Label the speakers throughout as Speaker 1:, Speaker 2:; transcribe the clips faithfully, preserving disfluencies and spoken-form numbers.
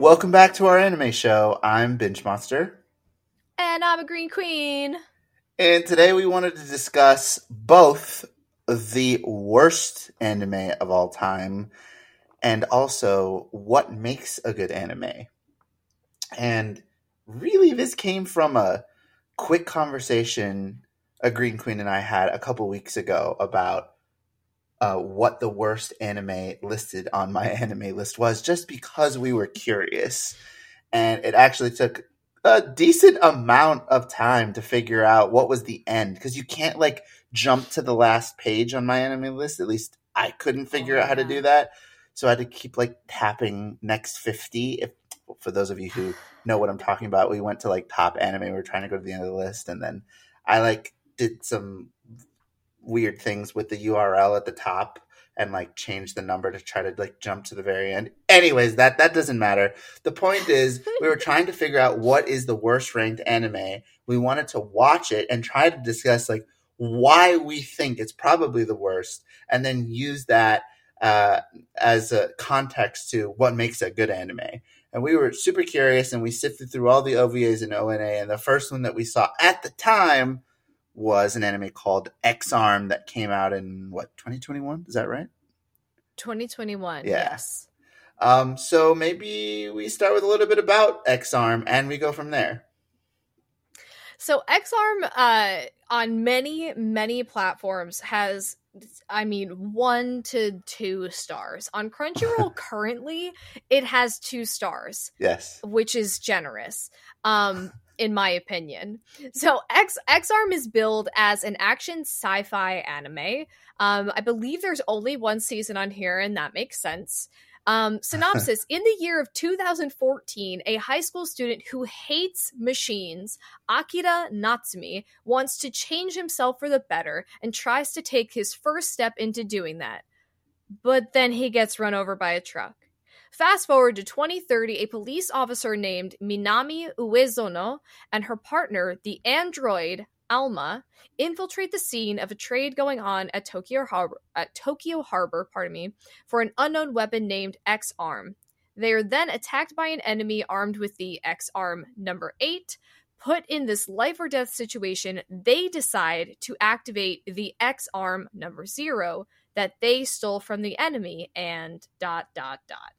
Speaker 1: Welcome back to our anime show. I'm Binge Monster.
Speaker 2: And I'm a Green Queen.
Speaker 1: And today we wanted to discuss both the worst anime of all time and also what makes a good anime. And really, this came from a quick conversation a Green Queen and I had a couple weeks ago about uh, what the worst anime listed on my anime list was, just because we were curious. And it actually took a decent amount of time to figure out what was the end, because you can't like jump to the last page on my anime list. At least I couldn't figure
Speaker 2: Oh,
Speaker 1: out how to
Speaker 2: yeah.
Speaker 1: do that. So I had to keep like tapping next fifty. If for those of you who know what I'm talking about, we went to like top anime. We were trying to go to the end of the list, and then I like did some weird things with the U R L at the top and like change the number to try to like jump to the very end. Anyways, that that doesn't matter. The point is, we were trying to figure out what is the worst ranked anime. We wanted to watch it and try to discuss like why we think it's probably the worst, and then use that uh, as a context to what makes a good anime. And we were super curious, and we sifted through all the O V As and O N A, and the first one that we saw at the time was an anime called X-Arm that came out in, what, twenty twenty-one? Is that right?
Speaker 2: twenty twenty-one,
Speaker 1: Yeah.
Speaker 2: yes.
Speaker 1: Um, so maybe we start with a little bit about X-Arm, and we go from there.
Speaker 2: So X-Arm, uh, on many, many platforms has, I mean, one to two stars. On Crunchyroll currently, it has two stars.
Speaker 1: Yes.
Speaker 2: Which is generous. Um... in my opinion. So X X-Arm is billed as an action sci-fi anime. Um, I believe there's only one season on here, and that makes sense. Um, synopsis: in the year of two thousand fourteen, a high school student who hates machines, Akira Natsumi, wants to change himself for the better and tries to take his first step into doing that. But then he gets run over by a truck. Fast forward to twenty thirty, a police officer named Minami Uezono and her partner, the android Alma, infiltrate the scene of a trade going on at Tokyo Harbor, at Tokyo Harbor, pardon me, for an unknown weapon named X-Arm. They are then attacked by an enemy armed with the X-Arm number eight. Put in this life or death situation, they decide to activate the X-Arm number zero that they stole from the enemy, and dot dot dot.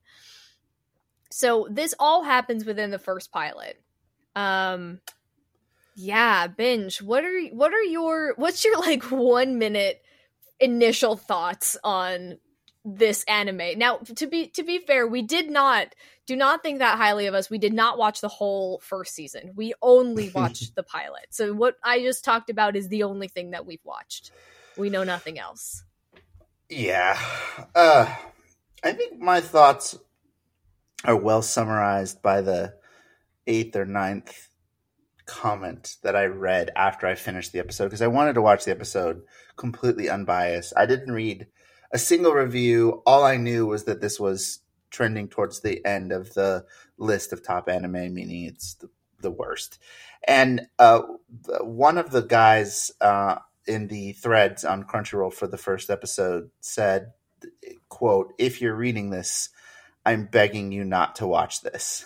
Speaker 2: So this all happens within the first pilot. Um, yeah, Binge. What are what are your what's your like one minute initial thoughts on this anime? Now, to be to be fair, we did not do not think that highly of us. We did not watch the whole first season. We only watched the pilot. So what I just talked about is the only thing that we've watched. We know nothing else.
Speaker 1: Yeah. Uh, I think my thoughts are well summarized by the eighth or ninth comment that I read after I finished the episode, because I wanted to watch the episode completely unbiased. I didn't read a single review. All I knew was that this was trending towards the end of the list of top anime, meaning it's the, the worst. And uh, one of the guys uh, in the threads on Crunchyroll for the first episode said, quote, "If you're reading this, I'm begging you not to watch this."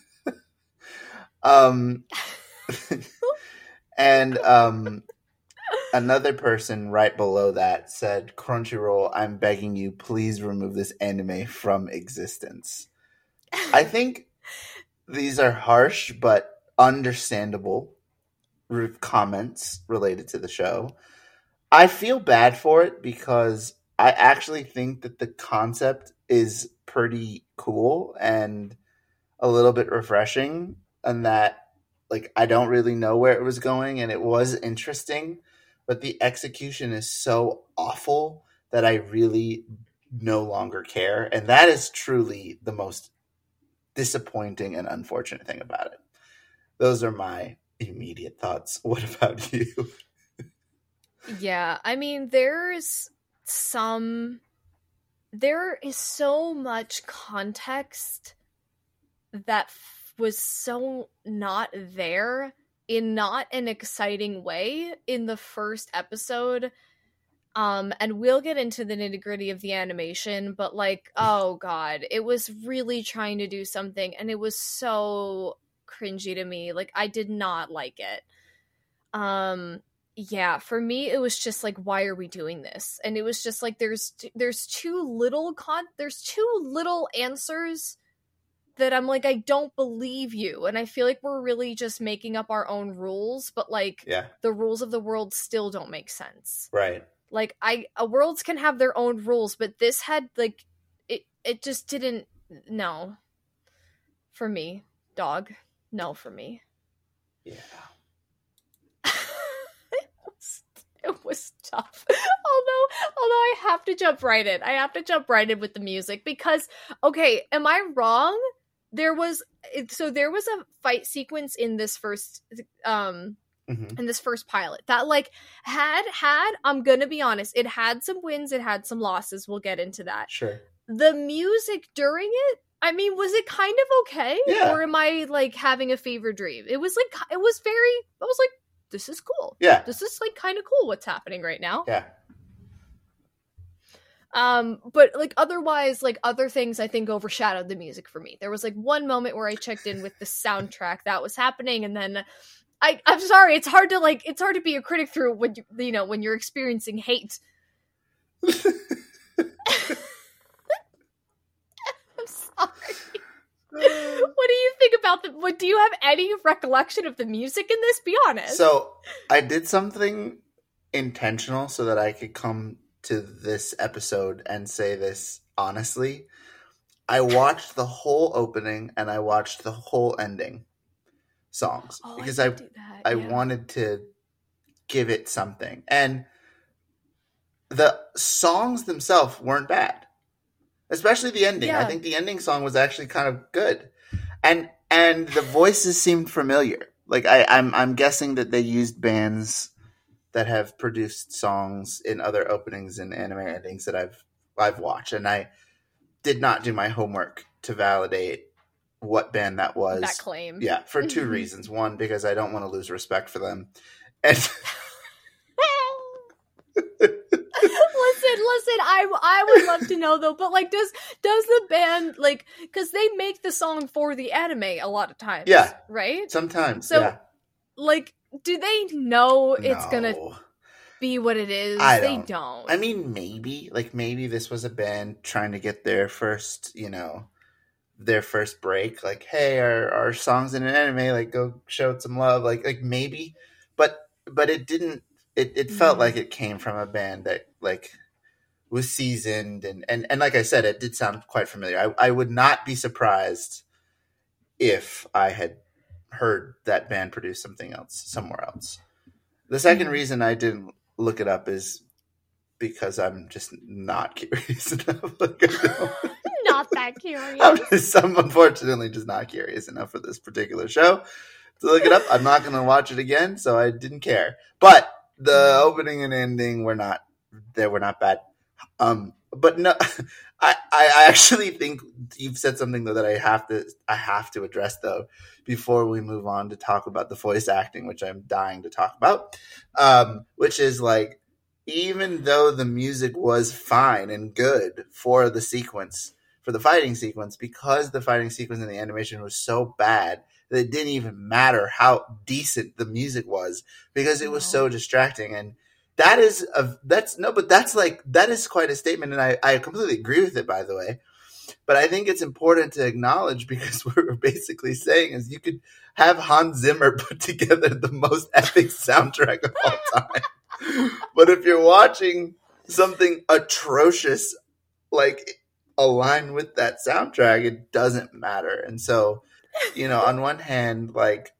Speaker 1: um, and um, another person right below that said, "Crunchyroll, I'm begging you, please remove this anime from existence." I think these are harsh but understandable re- comments related to the show. I feel bad for it because I actually think that the concept is pretty cool and a little bit refreshing, and that like I don't really know where it was going, and it was interesting, but the execution is so awful that I really no longer care, and that is truly the most disappointing and unfortunate thing about it. Those are my immediate thoughts. What about you?
Speaker 2: Yeah, I mean, there's some there is so much context that f- was so not there in not an exciting way in the first episode. Um, and we'll get into the nitty gritty of the animation, but like, oh god, it was really trying to do something, and it was so cringy to me. Like, I did not like it. Um, yeah, for me, it was just like, why are we doing this? And it was just like, there's there's too little con, there's too little answers that I'm like, I don't believe you, and I feel like we're really just making up our own rules, but like,
Speaker 1: Yeah.
Speaker 2: the rules of the world still don't make sense.
Speaker 1: Right.
Speaker 2: Like, I, uh, worlds can have their own rules, but this had, like, it, it just didn't, no. For me, dog, no for me.
Speaker 1: Yeah.
Speaker 2: it, was, it was tough. Although, although I have to jump right in. I have to jump right in with the music, because, okay, am I wrong? There was, so there was a fight sequence in this first, um...
Speaker 1: Mm-hmm.
Speaker 2: in this first pilot that like had had I'm gonna be honest, it had some wins, it had some losses, we'll get into that.
Speaker 1: Sure.
Speaker 2: The music during it, I mean, was it kind of okay?
Speaker 1: Yeah.
Speaker 2: Or am I like having a fever dream? It was like, it was very, I was like, this is cool.
Speaker 1: Yeah.
Speaker 2: This is like kind of cool what's happening right now.
Speaker 1: Yeah.
Speaker 2: Um, but like otherwise, like other things I think overshadowed the music for me. There was like one moment where I checked in with the soundtrack that was happening, and then I, I'm sorry, it's hard to like, it's hard to be a critic through when you, you know, when you're experiencing hate. I'm sorry. What do you think about the, what, do you have any recollection of the music in this? Be honest.
Speaker 1: So, I did something intentional so that I could come to this episode and say this honestly. I watched the whole opening and I watched the whole ending songs
Speaker 2: oh,
Speaker 1: because
Speaker 2: I
Speaker 1: I
Speaker 2: that,
Speaker 1: I
Speaker 2: yeah.
Speaker 1: wanted to give it something, and the songs themselves weren't bad, especially the ending.
Speaker 2: Yeah.
Speaker 1: I think the ending song was actually kind of good, and and the voices seemed familiar. Like I, I'm I'm guessing that they used bands that have produced songs in other openings and anime endings that I've I've watched, and I did not do my homework to validate what band that was.
Speaker 2: That claim.
Speaker 1: Yeah, for two reasons. One, because I don't want to lose respect for them. And
Speaker 2: listen, listen, I, I would love to know though, but like, does does the band, like, because they make the song for the anime a lot of times.
Speaker 1: Yeah.
Speaker 2: Right?
Speaker 1: Sometimes.
Speaker 2: So,
Speaker 1: yeah.
Speaker 2: like, do they know it's
Speaker 1: No.
Speaker 2: gonna be what it is?
Speaker 1: I
Speaker 2: they
Speaker 1: don't.
Speaker 2: don't.
Speaker 1: I mean, maybe. Like, maybe this was a band trying to get their first, you know, their first break. Like, hey, our, our songs in an anime, like, go show it some love. Like, like maybe. But but it didn't, it, it felt
Speaker 2: Mhm.
Speaker 1: like it came from a band that, like, was seasoned. And, and, and like I said, it did sound quite familiar. I, I would not be surprised if I had heard that band produce something else somewhere else. The second
Speaker 2: Mhm.
Speaker 1: reason I didn't look it up is because I'm just not curious enough. Like, I don't-
Speaker 2: Not that curious.
Speaker 1: I'm, just, I'm unfortunately just not curious enough for this particular show to look it up. I'm not going to watch it again, so I didn't care. But the opening and ending were not, they were not bad. Um, but no, I, I actually think you've said something though that I have to, I have to address though before we move on to talk about the voice acting, which I'm dying to talk about. Um, which is like, even though the music was fine and good for the sequence, for the fighting sequence, because the fighting sequence and the animation was so bad that it didn't even matter how decent the music was because it was so distracting. And that is a, that's no, but that's like, that is quite a statement. And I, I completely agree with it, by the way. But I think it's important to acknowledge because what we're basically saying is you could have Hans Zimmer put together the most epic soundtrack of all time. But if you're watching something atrocious, like align with that soundtrack, it doesn't matter. And so, you know, on one hand, like,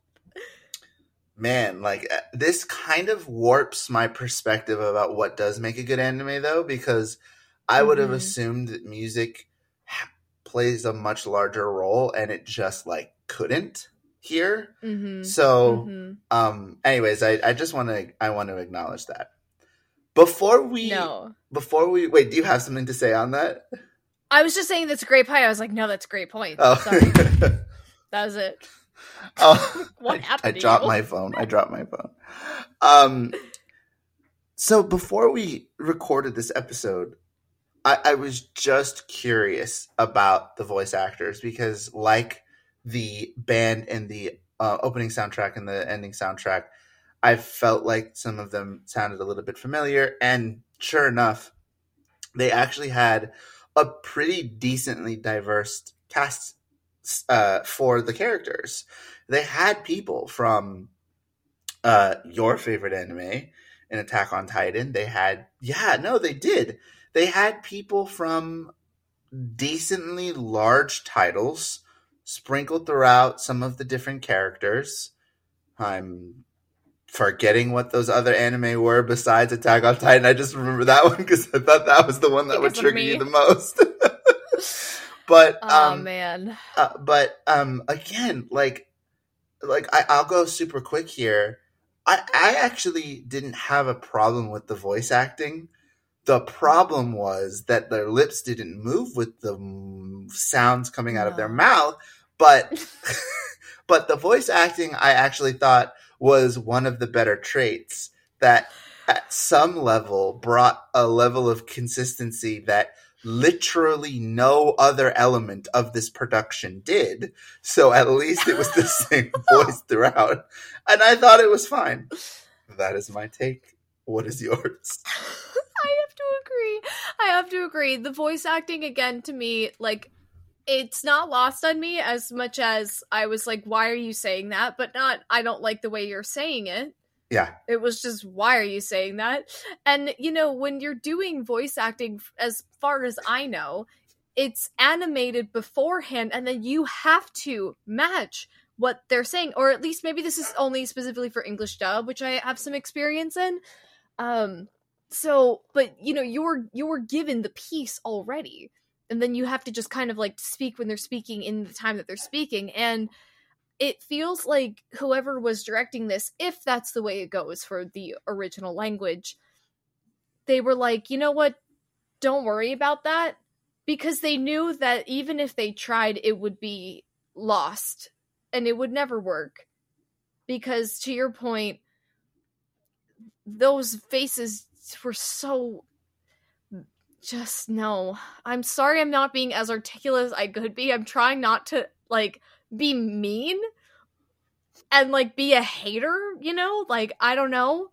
Speaker 1: man, like this kind of warps my perspective about what does make a good anime though, because I would have
Speaker 2: Mhm.
Speaker 1: assumed that music plays a much larger role and it just like couldn't here.
Speaker 2: Mhm.
Speaker 1: So,
Speaker 2: Mhm.
Speaker 1: um, anyways, I, I just want to, I want to acknowledge that before we,
Speaker 2: No.
Speaker 1: before we, wait, do you have something to say on that?
Speaker 2: I was just saying that's a great point. I was like, no, that's a great point.
Speaker 1: Oh,
Speaker 2: Sorry. That was it.
Speaker 1: oh
Speaker 2: What
Speaker 1: I,
Speaker 2: happened
Speaker 1: I
Speaker 2: to
Speaker 1: dropped
Speaker 2: you?
Speaker 1: my phone. I dropped my phone. Um, So before we recorded this episode, I, I was just curious about the voice actors because, like the band and the uh, opening soundtrack and the ending soundtrack, I felt like some of them sounded a little bit familiar. And sure enough, they actually had a pretty decently diverse cast uh, for the characters. They had people from uh, your favorite anime, in Attack on Titan. They had, yeah, no, they did. They had people from decently large titles sprinkled throughout some of the different characters. I'm forgetting what those other anime were besides Attack on Titan. I just remember that one because I thought that was the one that would trigger you the most. But
Speaker 2: oh
Speaker 1: um,
Speaker 2: man,
Speaker 1: uh, but um, again, like, like I, I'll go super quick here. I, I actually didn't have a problem with the voice acting. The problem was that their lips didn't move with the sounds coming out no. of their mouth. But but the voice acting, I actually thought was one of the better traits that at some level brought a level of consistency that literally no other element of this production did. So at least it was the same voice throughout. And I thought it was fine. That is my take. What is yours?
Speaker 2: I have to agree. I have to agree. The voice acting, again, to me, like, it's not lost on me as much as I was like, why are you saying that? But not, I don't like the way you're saying it.
Speaker 1: Yeah.
Speaker 2: It was just, why are you saying that? And, you know, when you're doing voice acting, as far as I know, it's animated beforehand, and then you have to match what they're saying. Or at least maybe this is only specifically for English dub, which I have some experience in. Um, so, but, you know, you're, you're given the piece already. And then you have to just kind of, like, speak when they're speaking in the time that they're speaking. And it feels like whoever was directing this, if that's the way it goes for the original language, they were like, you know what? Don't worry about that. Because they knew that even if they tried, it would be lost. And it would never work. Because, to your point, those faces were so... Just, no. I'm sorry I'm not being as articulate as I could be. I'm trying not to, like... be mean and like be a hater, you know, like I don't know,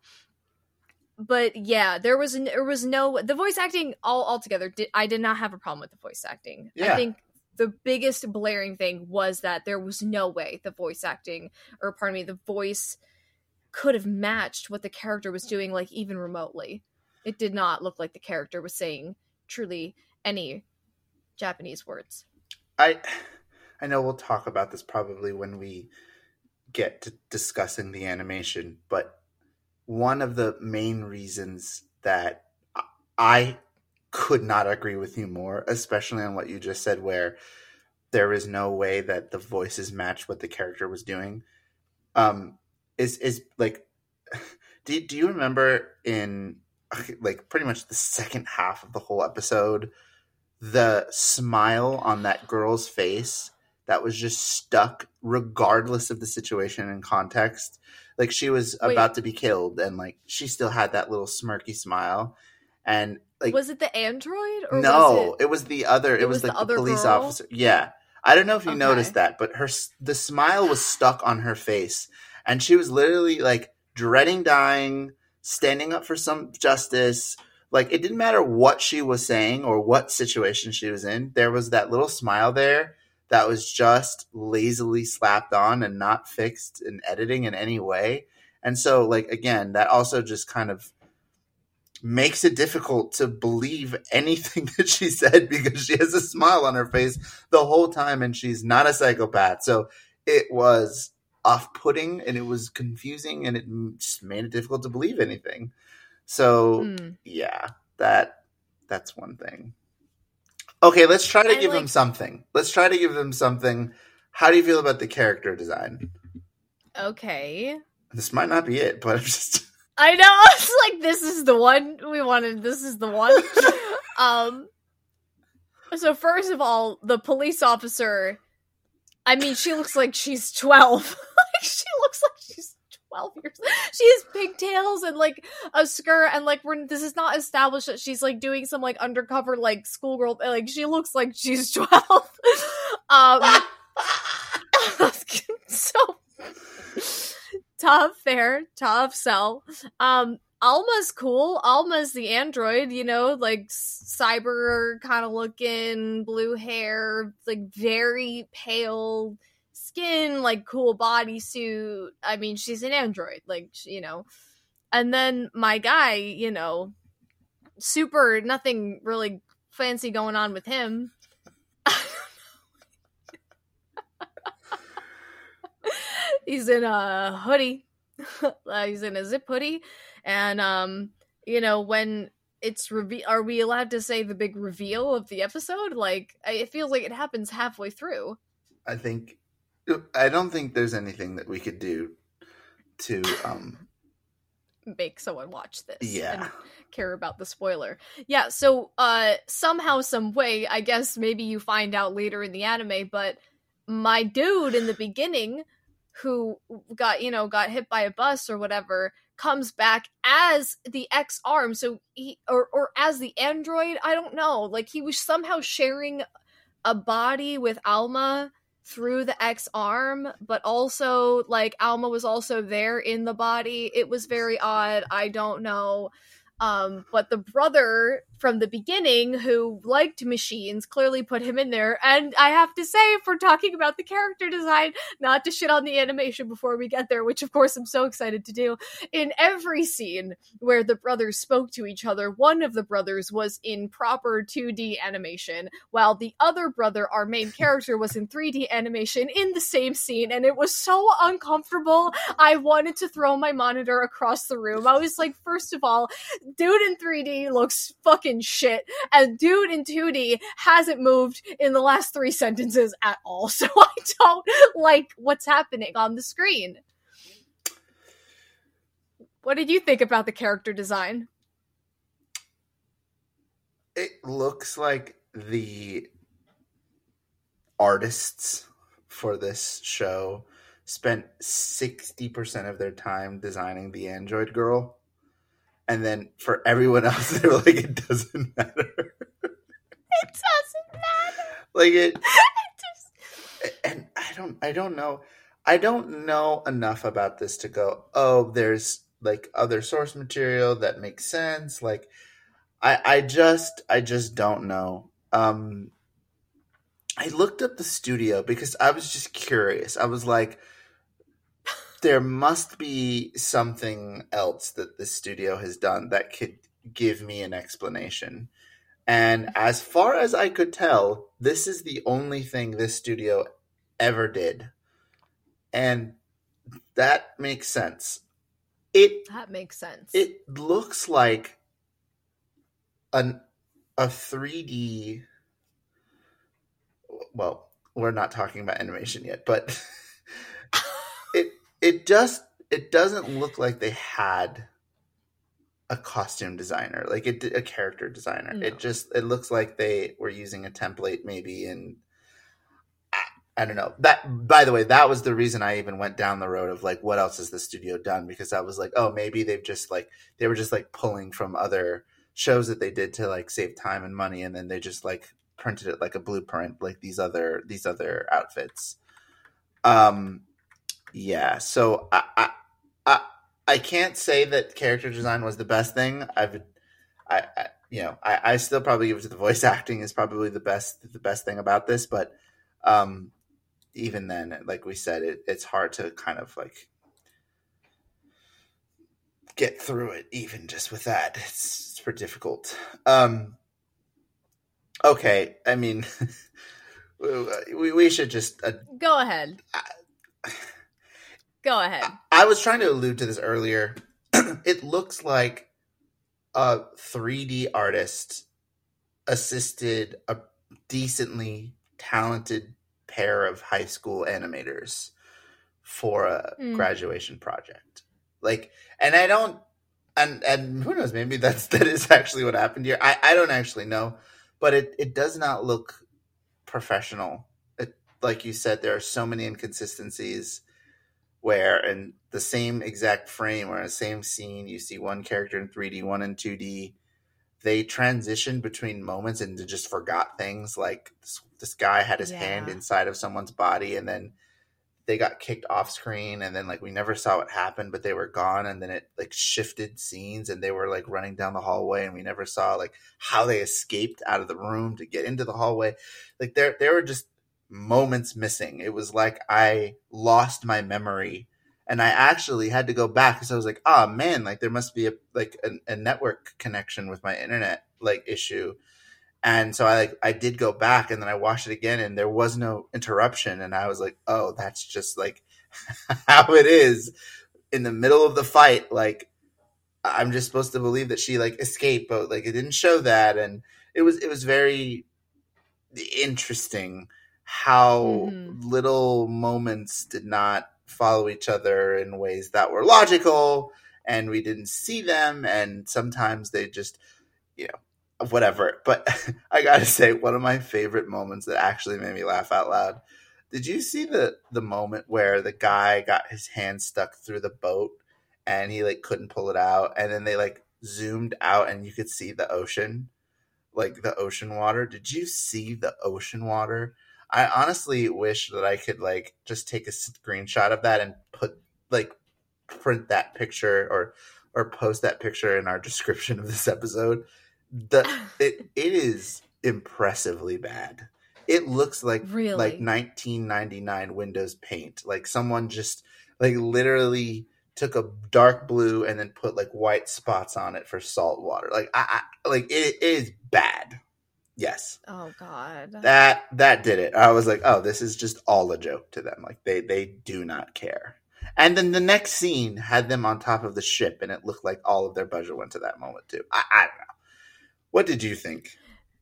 Speaker 2: but yeah, there was there was no the voice acting all altogether. Did, I did not have a problem with the voice acting.
Speaker 1: Yeah.
Speaker 2: I think the biggest blaring thing was that there was no way the voice acting, or pardon me, the voice could have matched what the character was doing, like even remotely. It did not look like the character was saying truly any Japanese words.
Speaker 1: I. I know we'll talk about this probably when we get to discussing the animation, but one of the main reasons that I could not agree with you more, especially on what you just said, where there is no way that the voices match what the character was doing, um, is, is like, do, do you remember in like pretty much the second half of the whole episode, the smile on that girl's face that was just stuck regardless of the situation and context? Like, she was Wait. about to be killed and like she still had that little smirky smile. And like,
Speaker 2: was it the android or
Speaker 1: no,
Speaker 2: was it...
Speaker 1: it was the other, it, it was, was like the, the police girl? officer. Yeah. I don't know if you okay. noticed that, but her, the smile was stuck on her face and she was literally like dreading dying, standing up for some justice. Like, it didn't matter what she was saying or what situation she was in. There was that little smile there that was just lazily slapped on and not fixed in editing in any way. And so, like, again, that also just kind of makes it difficult to believe anything that she said because she has a smile on her face the whole time and she's not a psychopath. So it was off-putting and it was confusing and it just made it difficult to believe anything. So, mm. yeah, that that's one thing. Okay, let's try to I give like... them something. Let's try to give them something. How do you feel about the character design?
Speaker 2: Okay.
Speaker 1: This might not be it, but I'm just...
Speaker 2: I know, it's like, this is the one we wanted. This is the one. um. So first of all, the police officer, I mean, she looks like she's twelve. Like, she looks like she's twelve years. She has pigtails and like a skirt, and like we're this is not established that she's like doing some like undercover like schoolgirl. Like she looks like she's twelve. um, so tough, fair, tough sell. Um, Alma's cool. Alma's the android, you know, like cyber kind of looking, blue hair, like very pale skin, like cool bodysuit. I mean, she's an android, like, you know. And then my guy, you know, super, nothing really fancy going on with him. He's in a hoodie. uh, he's in a zip hoodie. And, um, you know, when it's reve- are we allowed to say the big reveal of the episode? Like, it feels like it happens halfway through.
Speaker 1: I think, I don't think there's anything that we could do to, um,
Speaker 2: make someone watch this.
Speaker 1: Yeah.
Speaker 2: And care about the spoiler. Yeah, so, uh, somehow, some way, I guess maybe you find out later in the anime, but my dude in the beginning, who got, you know, got hit by a bus or whatever, comes back as the X-Arm, so he, or, or as the android, I don't know, like, he was somehow sharing a body with Alma through the X-Arm, but also, like, Alma was also there in the body. It was very odd, I don't know. Um, but the brother from the beginning who liked machines clearly put him in there. And I have to say, if we're talking about the character design, not to shit on the animation before we get there, which of course I'm so excited to do, in every scene where the brothers spoke to each other, one of the brothers was in proper two D animation, while the other brother, our main character, was in three D animation in the same scene. And it was so uncomfortable. I wanted to throw my monitor across the room. I was like, first of all, dude in three D looks fucking shit, and dude in two D hasn't moved in the last three sentences at all, so I don't like what's happening on the screen. What did you think about the character design?
Speaker 1: It looks like the artists for this show spent sixty percent of their time designing the android girl. And then for everyone else, they're like, it doesn't matter.
Speaker 2: It doesn't matter.
Speaker 1: Like it,
Speaker 2: it just...
Speaker 1: and I don't, I don't know. I don't know enough about this to go, oh, there's like other source material that makes sense. Like, I, I just, I just don't know. Um, I looked up the studio because I was just curious. I was like, there must be something else that this studio has done that could give me an explanation. And as far as I could tell, this is the only thing this studio ever did. And that makes sense. It
Speaker 2: That makes sense.
Speaker 1: It looks like an a three D, well, we're not talking about animation yet, but it It just, it doesn't look like they had a costume designer, like it, a character designer. No. It just, it looks like they were using a template maybe in, I, I don't know. That, by the way, that was the reason I even went down the road of like, what else has the studio done? Because I was like, oh, maybe they've just like, they were just like pulling from other shows that they did to like save time and money. And then they just like printed it like a blueprint, like these other, these other outfits. Um, Yeah, so I, I I I can't say that character design was the best thing. I've I, I you know I, I still probably give it to the voice acting is probably the best the best thing about this, but um, even then, like we said, it, it's hard to kind of like get through it even just with that. It's, it's pretty difficult. Um, okay, I mean, we we should just uh,
Speaker 2: go ahead. I, Go ahead.
Speaker 1: I, I was trying to allude to this earlier. It looks like a three D artist assisted a decently talented pair of high school animators for a mm. graduation project. Like, and I don't, and, and who knows, maybe that's, that is actually what happened here. I, I don't actually know, but it, it does not look professional. It, like you said, there are so many inconsistencies. where in the same exact frame or in the same scene, you see one character in three D, one in two D. They transitioned between moments and just forgot things. Like this, this guy had his yeah. hand inside of someone's body, and then they got kicked off screen, and then like we never saw what happened, but they were gone, and then it like shifted scenes, and they were like running down the hallway, and we never saw like how they escaped out of the room to get into the hallway. Like there, there were just moments missing. It was like I lost my memory, and I actually had to go back because I was like, oh man, like there must be a like a, a network connection with my internet like issue. And so I like I did go back, and then I watched it again, and there was no interruption, and I was like, oh, that's just like how it is in the middle of the fight. Like I'm just supposed to believe that she like escaped, but like it didn't show that, and it was it was very interesting how mm-hmm. little moments did not follow each other in ways that were logical, and we didn't see them, and sometimes they just, you know, whatever. But I gotta say, one of my favorite moments that actually made me laugh out loud. Did you see the the moment where the guy got his hand stuck through the boat and he like couldn't pull it out, and then they like zoomed out and you could see the ocean, like the ocean water? Did you see the ocean water? I honestly wish that I could like just take a screenshot of that and put like print that picture or or post that picture in our description of this episode. The it it is impressively bad. It looks like
Speaker 2: really?
Speaker 1: like nineteen ninety-nine Windows Paint. Like someone just like literally took a dark blue and then put like white spots on it for salt water. Like I, I like it, it is bad. Yes.
Speaker 2: Oh God.
Speaker 1: That that did it. I was like, oh, this is just all a joke to them. Like they they do not care. And then the next scene had them on top of the ship, and it looked like all of their budget went to that moment too. I, I don't know. What did you think?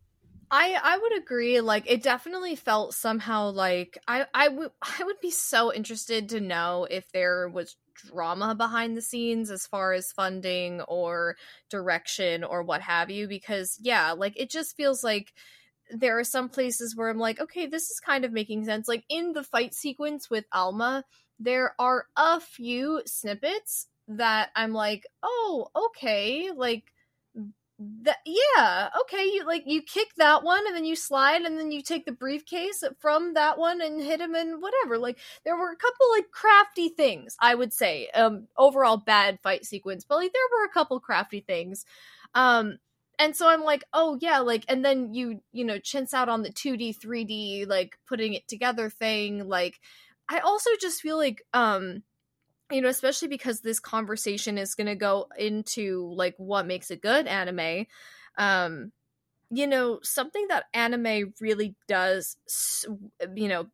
Speaker 2: I I would agree. Like it definitely felt somehow like I I would I would be so interested to know if there was drama behind the scenes as far as funding or direction or what have you, because yeah, like it just feels like there are some places where I'm like, okay, this is kind of making sense. Like in the fight sequence with Alma, there are a few snippets that I'm like, oh, okay, like that, yeah, okay, you like you kick that one and then you slide and then you take the briefcase from that one and hit him and whatever. Like there were a couple like crafty things, I would say. Um overall bad fight sequence, but like there were a couple crafty things. Um and so I'm like, oh yeah, like, and then you you know chintz out on the two D three D like putting it together thing. Like I also just feel like um you know, especially because this conversation is going to go into like what makes a good anime. Um, you know, something that anime really does, you know,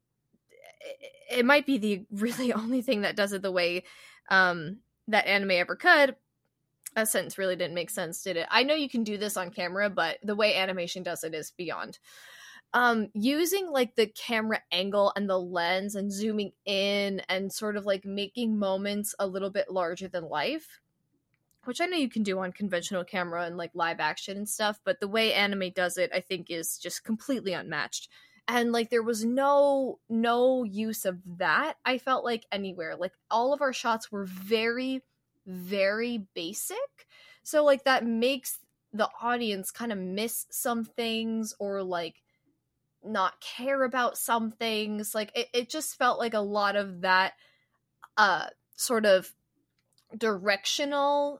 Speaker 2: it, it might be the really only thing that does it the way um, that anime ever could. That sentence really didn't make sense, did it? I know you can do this on camera, but the way animation does it is beyond. Um, using like the camera angle and the lens and zooming in and sort of like making moments a little bit larger than life, which I know you can do on conventional camera and like live action and stuff, but the way anime does it, I think, is just completely unmatched. And like there was no no use of that, I felt like, anywhere. Like all of our shots were very, very basic. So like that makes the audience kind of miss some things or like not care about some things. Like it, it just felt like a lot of that uh sort of directional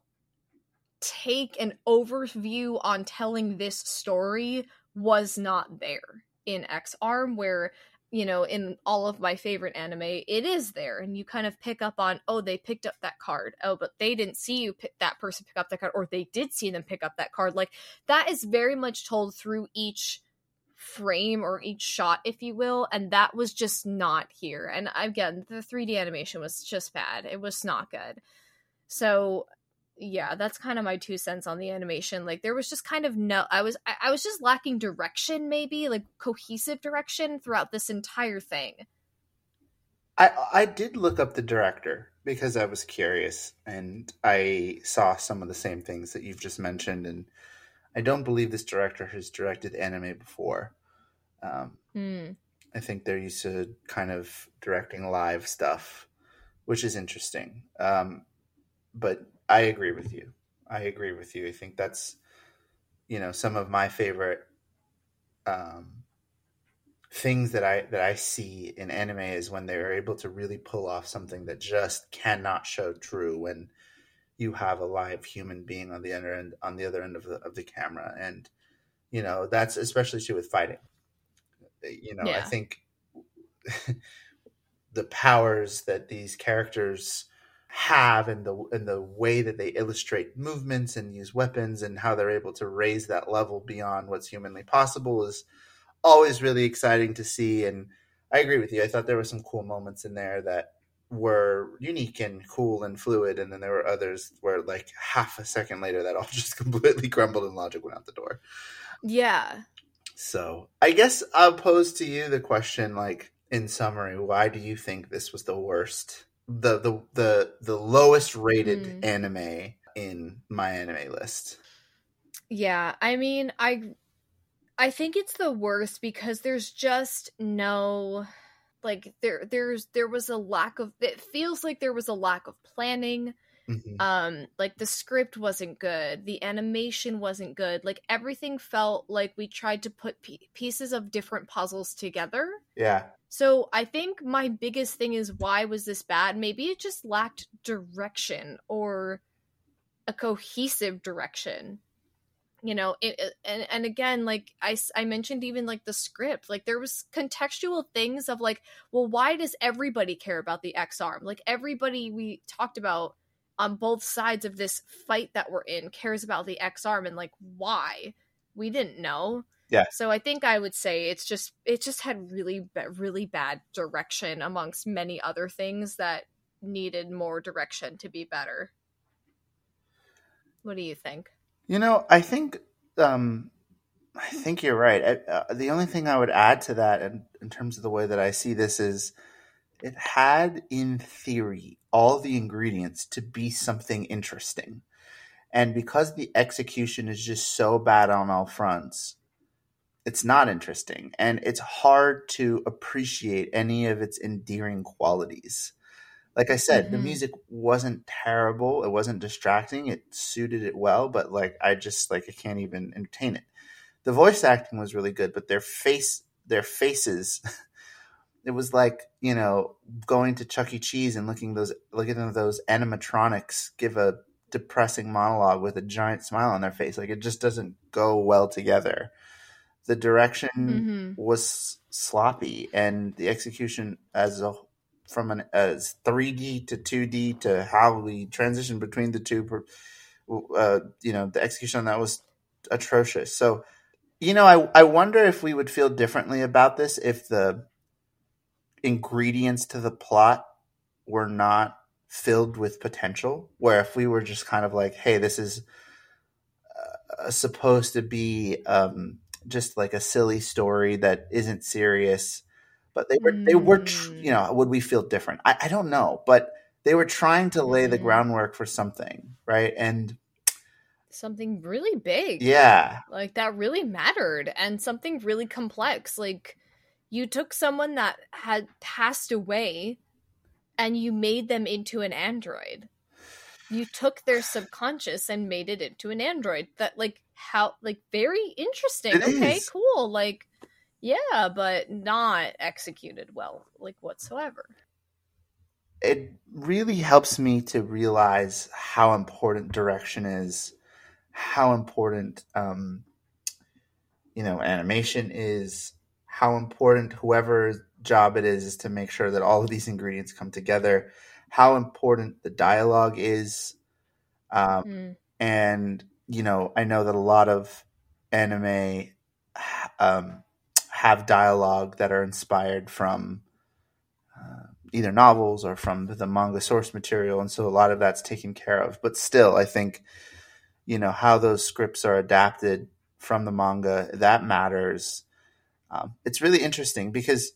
Speaker 2: take and overview on telling this story was not there in Ex-Arm, where, you know, in all of my favorite anime, it is there, and you kind of pick up on, oh, they picked up that card, oh, but they didn't see you pick that person pick up that card, or they did see them pick up that card. Like that is very much told through each frame or each shot, if you will, and that was just not here. And again, the three D animation was just bad. It was not good. So yeah, that's kind of my two cents on the animation. Like there was just kind of no I was I, I was just lacking direction, maybe like cohesive direction throughout this entire thing.
Speaker 1: I I did look up the director because I was curious, and I saw some of the same things that you've just mentioned, and I don't believe this director has directed anime before. Um,
Speaker 2: mm.
Speaker 1: I think they're used to kind of directing live stuff. which is interesting. Um, but I agree with you. I agree with you. I think that's, you know, some of my favorite um, things that I that I see in anime is when they're able to really pull off something that just cannot show true when you have a live human being on the other end on the other end of the of the camera. And you know, that's especially true with fighting. You know, I
Speaker 2: Yeah.
Speaker 1: think the powers that these characters have and the and the way that they illustrate movements and use weapons and how they're able to raise that level beyond what's humanly possible is always really exciting to see. And I agree with you. I thought there were some cool moments in there that were unique and cool and fluid, and then there were others where like half a second later that all just completely crumbled and logic went out the door.
Speaker 2: Yeah.
Speaker 1: So I guess I'll pose to you the question, like, in summary, why do you think this was the worst, the the the, the lowest rated
Speaker 2: Mm.
Speaker 1: anime in my anime list?
Speaker 2: Yeah, I mean, I I think it's the worst because there's just no like there there's there was a lack of it feels like there was a lack of planning.
Speaker 1: Mm-hmm.
Speaker 2: Um like the script wasn't good, the animation wasn't good. Like everything felt like we tried to put p- pieces of different puzzles together.
Speaker 1: Yeah.
Speaker 2: So I think my biggest thing is, why was this bad? Maybe it just lacked direction or a cohesive direction. You know, it, it- and and again, like I, s- I mentioned, even like the script, like there was contextual things of like, well, why does everybody care about the X arm? Like everybody we talked about on both sides of this fight that we're in cares about the X arm, and like why? We didn't know.
Speaker 1: Yeah.
Speaker 2: So I think I would say it's just it just had really ba- really bad direction amongst many other things that needed more direction to be better. What do you think?
Speaker 1: You know, I think um, I think you're right. I, uh, the only thing I would add to that, in, in terms of the way that I see this, is it had, in theory, all the ingredients to be something interesting. And because the execution is just so bad on all fronts, it's not interesting. And it's hard to appreciate any of its endearing qualities. Like I said, the
Speaker 2: Mm-hmm.
Speaker 1: music wasn't terrible. It wasn't distracting. It suited it well, but like I just like I can't even entertain it. The voice acting was really good, but their face their faces it was like, you know, going to Chuck E. Cheese and looking those looking at those animatronics give a depressing monologue with a giant smile on their face. Like it just doesn't go well together. The direction
Speaker 2: Mm-hmm.
Speaker 1: was sloppy, and the execution as a from an as three D to two D to how we transitioned between the two, uh, you know, the execution on that was atrocious. So, you know, I I wonder if we would feel differently about this if the ingredients to the plot were not filled with potential, where if we were just kind of like, hey, this is uh, supposed to be um, just like a silly story that isn't serious, but they were they were tr- you
Speaker 2: Mm.
Speaker 1: know, would we feel different? I, I don't know, but they were trying to lay the
Speaker 2: Mm.
Speaker 1: groundwork for something, right? And
Speaker 2: Something really big.
Speaker 1: yeah,
Speaker 2: Like that really mattered, and something really complex. Like you took someone that had passed away and you made them into an android. You took their subconscious and made it into an android. That like how like very interesting.
Speaker 1: it
Speaker 2: Okay,
Speaker 1: is.
Speaker 2: cool. Like yeah, but not executed well, like whatsoever.
Speaker 1: It really helps me to realize how important direction is, how important um, you know, animation is, how important whoever's job it is is to make sure that all of these ingredients come together, how important the dialogue is. Um,
Speaker 2: Mm.
Speaker 1: and, you know, I know that a lot of anime um, have dialogue that are inspired from uh, either novels or from the manga source material. And so a lot of that's taken care of. But still, I think, you know, how those scripts are adapted from the manga, that matters. Um, it's really interesting because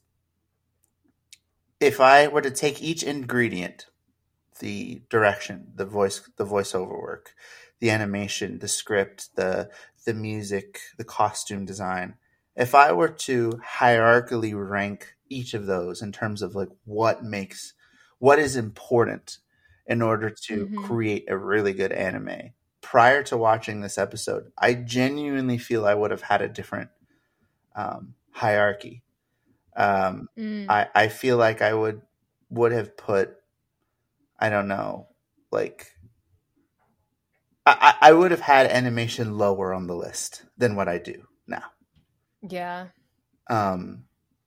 Speaker 1: if I were to take each ingredient, the direction, the voice, the voiceover work, the animation, the script, the the music, the costume design, if I were to hierarchically rank each of those in terms of like what makes what is important in order to
Speaker 2: Mm-hmm.
Speaker 1: create a really good anime. Prior to watching this episode, I genuinely feel I would have had a different um, hierarchy. Um,
Speaker 2: Mm.
Speaker 1: I, I feel like I would would have put, I don't know, like I, I would have had animation lower on the list than what I do now.
Speaker 2: Yeah.
Speaker 1: Um,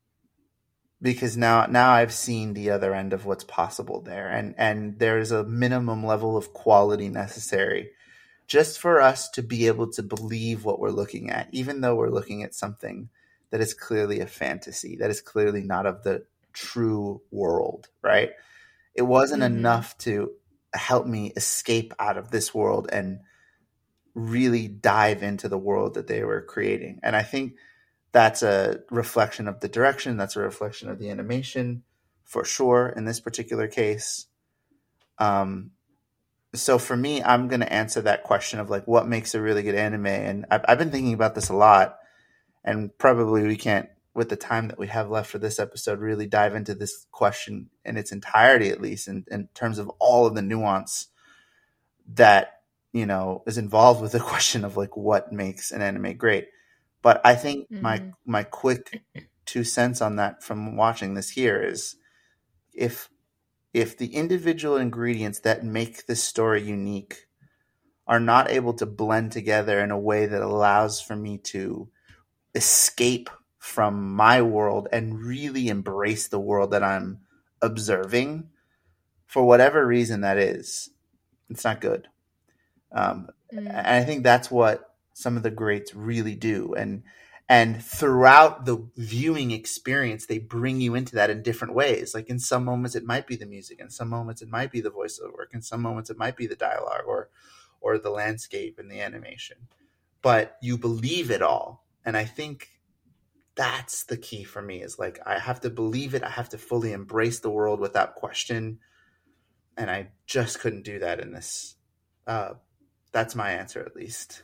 Speaker 1: because now now I've seen the other end of what's possible there, and and there's a minimum level of quality necessary just for us to be able to believe what we're looking at, even though we're looking at something that is clearly a fantasy, that is clearly not of the true world, right? It wasn't
Speaker 2: Mm-hmm.
Speaker 1: enough to help me escape out of this world and really dive into the world that they were creating. And I think that's a reflection of the direction. That's a reflection of the animation, for sure, in this particular case. Um, so for me, I'm going to answer that question of like, what makes a really good anime? And I've, I've been thinking about this a lot, and probably we can't, with the time that we have left for this episode, really dive into this question in its entirety, at least in, in terms of all of the nuance that, you know, is involved with the question of like, what makes an anime great. But I think
Speaker 2: Mm-hmm.
Speaker 1: my my quick two cents on that from watching this here is if if the individual ingredients that make this story unique are not able to blend together in a way that allows for me to escape from my world and really embrace the world that I'm observing, for whatever reason that is, it's not good. Um,
Speaker 2: Mm.
Speaker 1: and I think that's what some of the greats really do. And and throughout the viewing experience, they bring you into that in different ways. Like in some moments, it might be the music. In some moments, it might be the voiceover work. In some moments, it might be the dialogue or or the landscape and the animation. But you believe it all. And I think that's the key for me, is like, I have to believe it. I have to fully embrace the world without question. And I just couldn't do that in this. Uh, that's my answer, at least.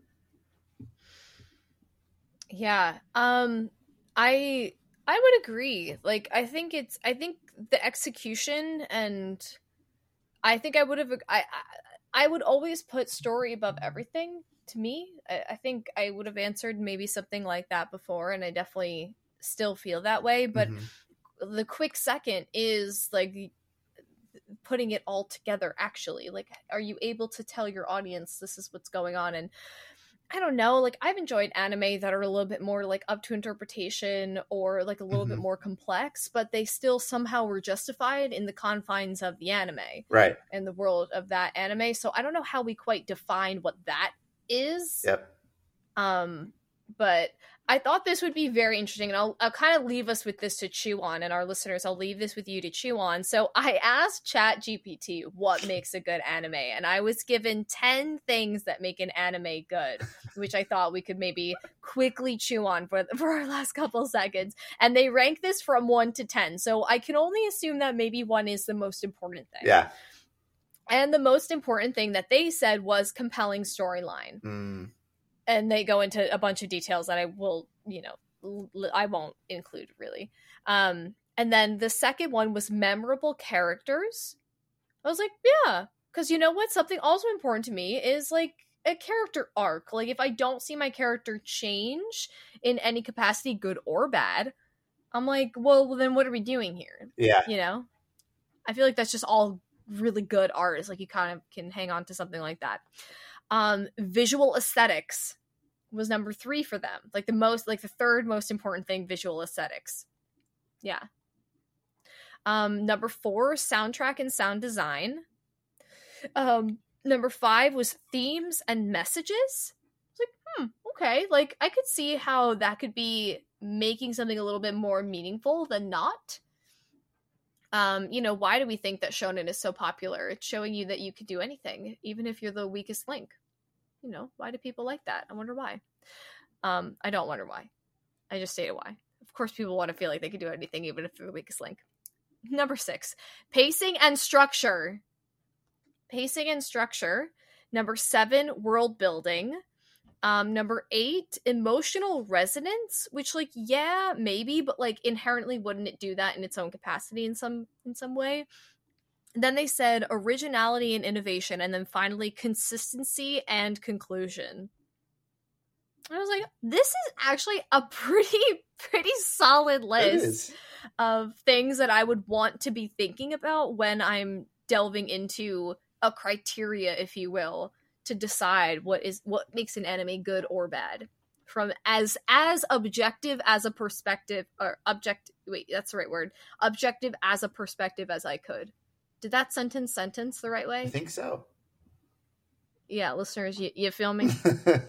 Speaker 2: Yeah. Um I I would agree. Like I think it's I think the execution, and I think I would have I I, I would always put story above everything to me. I, I think I would have answered maybe something like that before, and I definitely still feel that way, but mm-hmm. the quick second is like putting it all together. Actually, like, are you able to tell your audience this is what's going on? And I don't know, like, I've enjoyed anime that are a little bit more like up to interpretation or like a little mm-hmm. bit more complex, but they still somehow were justified in the confines of the anime,
Speaker 1: right,
Speaker 2: and the world of that anime. So I don't know how we quite define what that is.
Speaker 1: Yep.
Speaker 2: Um, but I thought this would be very interesting, and I'll, I'll kind of leave us with this to chew on, and our listeners, I'll leave this with you to chew on. So I asked ChatGPT what makes a good anime, and I was given ten things that make an anime good, which I thought we could maybe quickly chew on for, for our last couple seconds. And they rank this from one to ten, so I can only assume that maybe one is the most important thing.
Speaker 1: Yeah.
Speaker 2: And the most important thing that they said was compelling storyline.
Speaker 1: Mm.
Speaker 2: And they go into a bunch of details that I will, you know, I won't include really. Um, and then the second one was memorable characters. I was like, yeah, because you know what? Something also important to me is like a character arc. Like if I don't see my character change in any capacity, good or bad, I'm like, well, well then what are we doing here?
Speaker 1: Yeah.
Speaker 2: You know, I feel like that's just all really good art. Is like you kind of can hang on to something like that. Um, visual aesthetics was number three for them. Like the most, like the third most important thing, visual aesthetics. Yeah. Um, number four, soundtrack and sound design. Um, number five was themes and messages. I was like, hmm, okay. Like I could see how that could be making something a little bit more meaningful than not. Um, you know, why do we think that shonen is so popular? It's showing you that you could do anything, even if you're the weakest link. You know, why do people like that? I wonder why. Um, I don't wonder why. I just stated why. Of course, people want to feel like they can do anything, even if they're the weakest link. Number six, pacing and structure. Pacing and structure. Number seven, world building. Um, number eight, emotional resonance, which, like, yeah, maybe, but like inherently, wouldn't it do that in its own capacity in some in some way? Then they said originality and innovation, and then finally consistency and conclusion. I was like, this is actually a pretty, pretty solid list of things that I would want to be thinking about when I'm delving into a criteria, if you will, to decide what is what makes an anime good or bad. From as as objective as a perspective, or object wait, that's the right word. Objective as a perspective as I could. Did that sentence sentence the right way?
Speaker 1: I think so.
Speaker 2: Yeah, listeners, you, you feel me?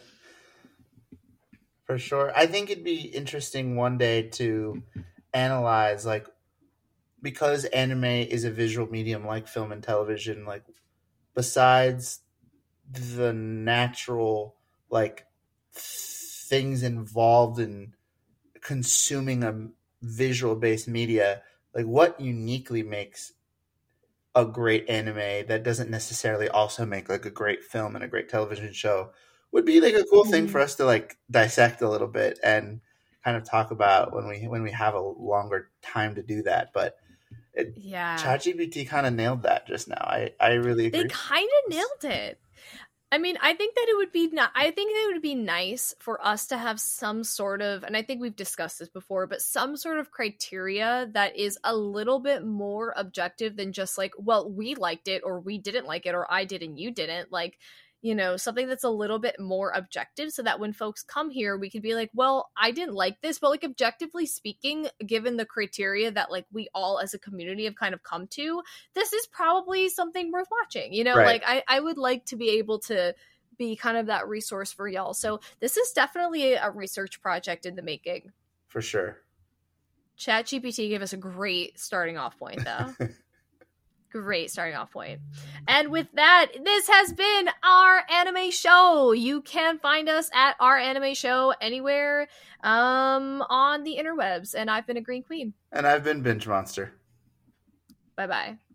Speaker 1: For sure. I think it'd be interesting one day to analyze, like, because anime is a visual medium like film and television, like, besides the natural, like, things involved in consuming a visual-based media, like, what uniquely makes a great anime that doesn't necessarily also make, like, a great film and a great television show would be, like, a cool mm-hmm. thing for us to, like, dissect a little bit and kind of talk about when we when we have a longer time to do that. But it,
Speaker 2: yeah,
Speaker 1: ChatGPT kind of nailed that just now. I, I really agree.
Speaker 2: They kind of nailed it. I mean, I think that it would be not, I think that it would be nice for us to have some sort of, and I think we've discussed this before, but some sort of criteria that is a little bit more objective than just like, well, we liked it or we didn't like it or I did and you didn't. Like, you know, something that's a little bit more objective so that when folks come here, we could be like, well, I didn't like this, but like objectively speaking, given the criteria that like we all as a community have kind of come to, this is probably something worth watching. You know, right. like I, I would like to be able to be kind of that resource for y'all. So this is definitely a research project in the making.
Speaker 1: For sure.
Speaker 2: ChatGPT gave us a great starting off point though. Great starting off point. And with that, this has been Our Anime Show. You can find us at Our Anime Show anywhere um, on the interwebs. And I've been a Green Queen.
Speaker 1: And I've been Binge Monster.
Speaker 2: Bye-bye.